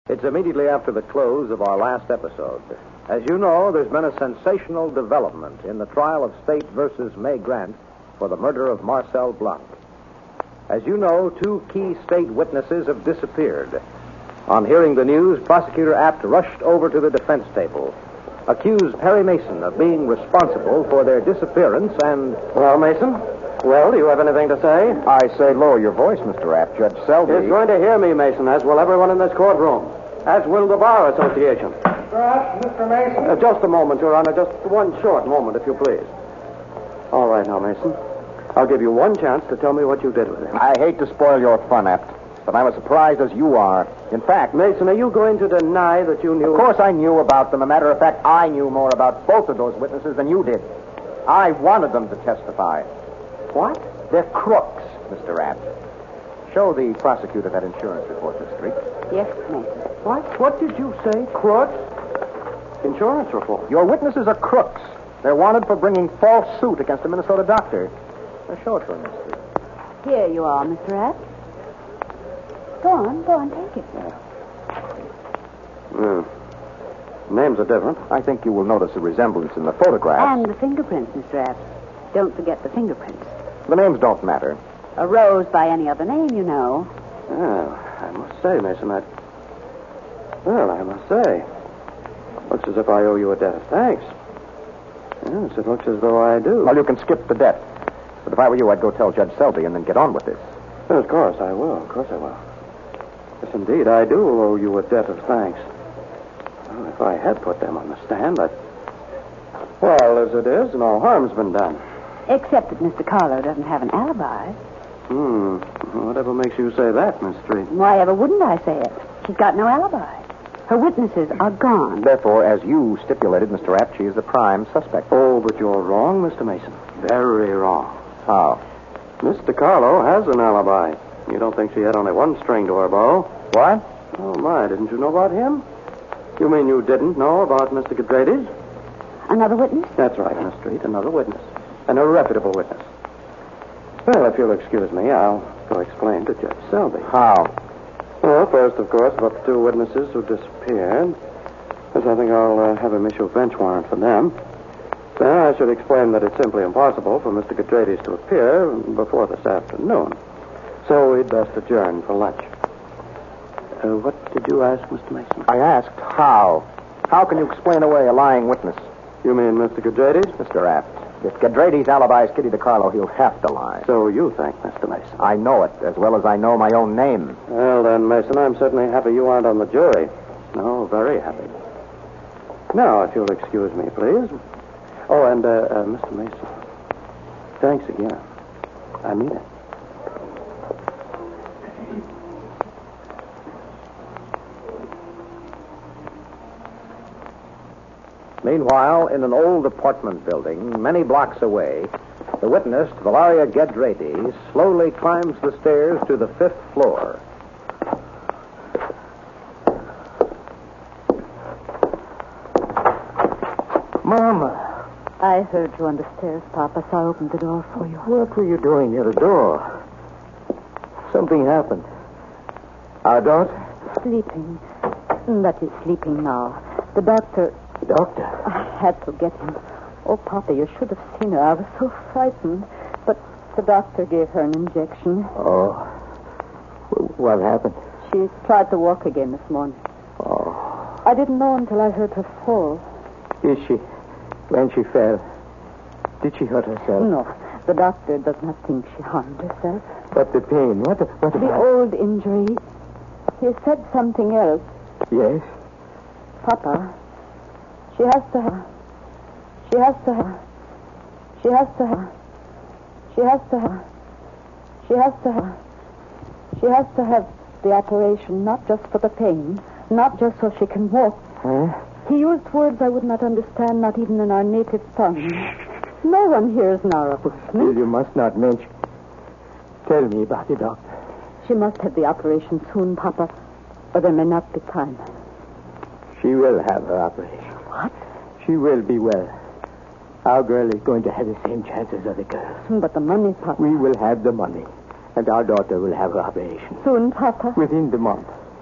It's immediately after the close of our last episode. As you know, there's been a sensational development in the trial of State versus May Grant for the murder of Marcel Blanc. As you know, 2 key state witnesses have disappeared. On hearing the news, Prosecutor Apt rushed over to the defense table, accused Perry Mason of being responsible for their disappearance and... Well, Mason? Well, do you have anything to say? I say lower your voice, Mr. Apt. Judge Selby... is going to hear me, Mason, as will everyone in this courtroom, as will the Bar Association. Mr. Mason? Just a moment, Your Honor. Just one short moment, if you please. All right now, Mason. I'll give you one chance to tell me what you did with him. I hate to spoil your fun, Apt, but I'm as surprised as you are. In fact... Mason, are you going to deny that you knew... Of course I knew about them. As a matter of fact, I knew more about both of those witnesses than you did. I wanted them to testify. What? They're crooks, Mr. Apt. Show the prosecutor that insurance report, Miss Street. Yes, Mason. What did you say? Crooks? Insurance report. Your witnesses are crooks. They're wanted for bringing false suit against a Minnesota doctor. Now show it to him, Miss Street. Here you are, Mr. Apt. Go on, take it. Names are different. I think you will notice a resemblance in the photographs. And the fingerprints, Mr. Apt. Don't forget the fingerprints. The names don't matter. A rose by any other name, you know. Well, I must say, Mason, I must say. Looks as if I owe you a debt of thanks. Yes, it looks as though I do. Well, you can skip the debt. But if I were you, I'd go tell Judge Selby and then get on with this. Of course I will. Of course I will. Yes, indeed, I do owe you a debt of thanks. Well, if I had put them on the stand, well, as it is, no harm's been done. Except that Mr. Carlo doesn't have an alibi. Whatever makes you say that, Miss Street? Why ever wouldn't I say it? She's got no alibi. Her witnesses are gone. Therefore, as you stipulated, Mr. Apt, she is the prime suspect. Oh, but you're wrong, Mr. Mason. Very wrong. How? Mr. Carlo has an alibi. You don't think she had only one string to her bow? What? Oh, my, didn't you know about him? You mean you didn't know about Mr. Gudraitis? Another witness? That's right, Miss Street, another witness. An irreputable witness. Well, if you'll excuse me, I'll go explain to Judge Selby. How? Well, first, of course, about the 2 witnesses who disappeared. Because I think I'll have him issue a bench warrant for them. Then I should explain that it's simply impossible for Mr. Gudraitis to appear before this afternoon. So we'd best adjourn for lunch. What did you ask, Mr. Mason? I asked how. How can you explain away a lying witness? You mean Mr. Gudraitis? Mr. Apt, if Gudraitis' alibi is Kitty DiCarlo, he'll have to lie. So you think, Mr. Mason? I know it, as well as I know my own name. Well, then, Mason, I'm certainly happy you aren't on the jury. No, very happy. Now, if you'll excuse me, please. Oh, and, Mr. Mason, thanks again. I mean it. Meanwhile, in an old apartment building, many blocks away, the witness, Valeria Gudraitis, slowly climbs the stairs to the 5th floor. Mama. I heard you on the stairs, Papa, so I opened the door for you. What were you doing near the door? Something happened. Our daughter? Sleeping. But he's sleeping now. The doctor... Doctor? I had to get him. Oh, Papa, you should have seen her. I was so frightened. But the doctor gave her an injection. Oh. What happened? She tried to walk again this morning. Oh. I didn't know until I heard her fall. Is she... When she fell, did she hurt herself? No. The doctor does not think she harmed herself. But the pain, what The about... old injury. He said something else. Yes? Papa, she has to have... She has to have... She has to have... She has to have... She has to have... She has to have the operation, not just for the pain, not just so she can walk. Huh? He used words I would not understand, not even in our native tongue. No one here is Nara Still, you must not mention... Tell me about it, Doctor. She must have the operation soon, Papa, or there may not be time. She will have her operation. What? She will be well. Our girl is going to have the same chance as other girls. But the money, Papa. We will have the money, and our daughter will have her operation. Soon, Papa. Within the month.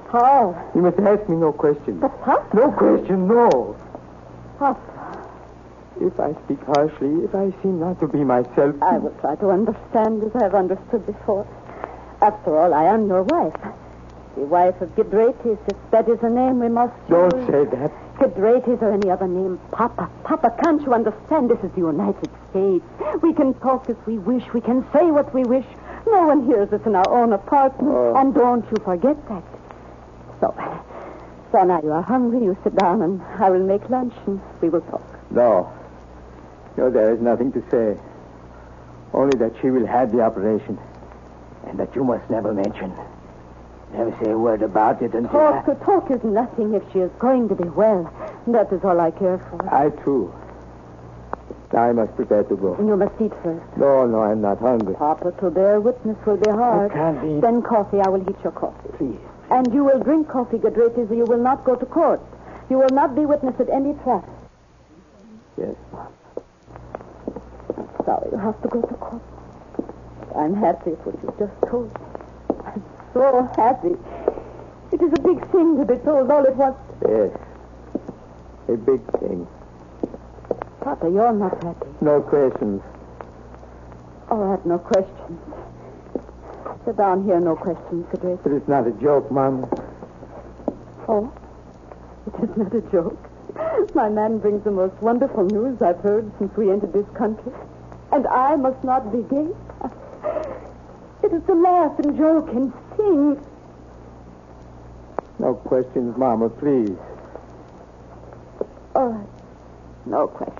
How? You must ask me no question. But, Papa. No question, no. Papa, If I speak harshly, if I seem not to be myself... I will try to understand as I have understood before. After all, I am your wife. The wife of Gidrates. If that is a name we must Don't use. say that. Gidrates or any other name. Papa, can't you understand? This is the United States. We can talk as we wish. We can say what we wish. No one hears us in our own apartment. Oh. And don't you forget that. So now you are hungry. You sit down and I will make lunch and we will talk. No. No, there is nothing to say. Only that she will have the operation. And that you must never mention. Never say a word about it until... Talk is nothing if she is going to be well. That is all I care for. I, too. Now I must prepare to go. You must eat first. No, I'm not hungry. Papa, to bear witness will be hard. I can't eat. Then coffee. I will heat your coffee. Please. And you will drink coffee, Gidrates, or you will not go to court. You will not be witness at any trial. Yes. Sorry, you have to go to court. I'm happy for what you just told me. I'm so happy. It is a big thing to be told all at once. Yes. A big thing. Papa, you're not happy. No questions. Oh, I have no questions. Sit down here, no questions, Gidrates. But it's not a joke, Mama. Oh, it is not a joke. My man brings the most wonderful news I've heard since we entered this country. And I must not be gay. It is to laugh and joke and sing. No questions, Mama, please. All right. No questions.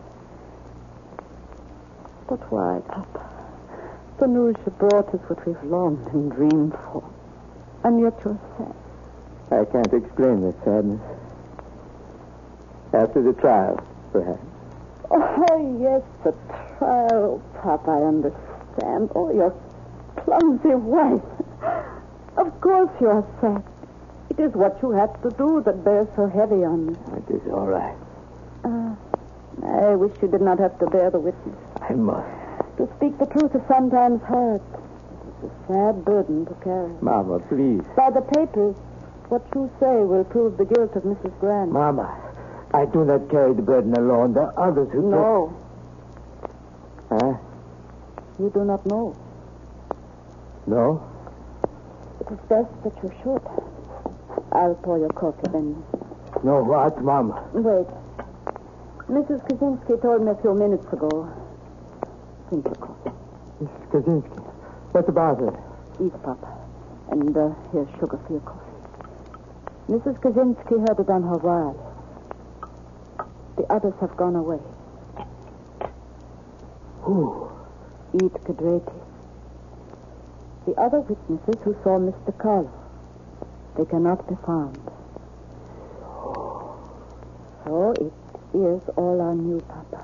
But why, Papa? The news you brought is what we've longed and dreamed for. And yet you're sad. I can't explain this sadness. After the trial, perhaps. Oh, yes, the trial, Papa, I understand. Oh, your clumsy wife. Of course you're sad. It is what you have to do that bears so heavy on you. It is all right. I wish you did not have to bear the witness. I must. To speak the truth is sometimes hard. It's a sad burden to carry. Mama, please. By the papers, what you say will prove the guilt of Mrs. Grant. Mama, I do not carry the burden alone. There are others who... No. Huh? You do not know. No? It is best that you should. I'll pour your coffee then. No, what, Mama? Wait. Mrs. Kaczynski told me a few minutes ago. Drink your coffee. Mrs. Kaczynski. What about her? Eat, Papa. And here's sugar for your coffee. Mrs. Kaczynski heard it on her wireless. The others have gone away. Who? Eat, Gidrates. The other witnesses who saw Mr. Carlo. They cannot be found. So it is all on you, Papa.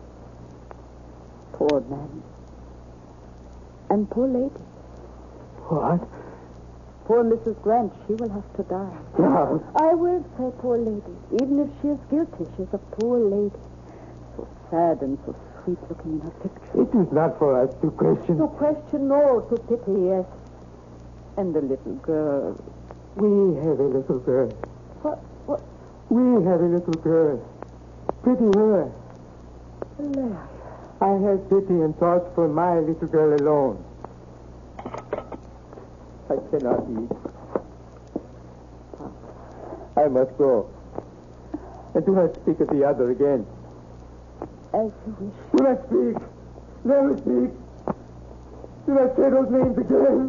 Poor man. And poor lady. What? Poor Mrs. Grant, she will have to die. No. I will say poor lady. Even if she is guilty, she's a poor lady. So sad and so sweet looking in her picture. It is not for us to question. To question, no. To pity, yes. And the little girl. We have a little girl. What? We have a little girl. Pity her. Larry. I have pity and thoughts for my little girl alone. I cannot eat. I must go. And do not speak of the other again. As you wish. Do not speak. Never speak. Do not say those names again.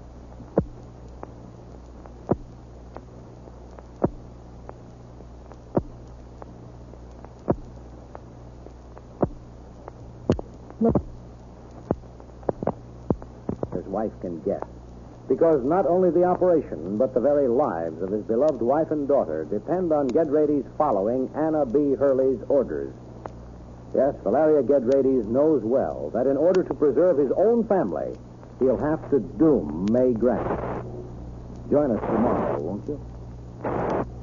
His wife can guess. Because not only the operation, but the very lives of his beloved wife and daughter depend on Gidrates following Anna B. Hurley's orders. Yes, Valeria Gidrates knows well that in order to preserve his own family, he'll have to doom May Grant. Join us tomorrow, won't you?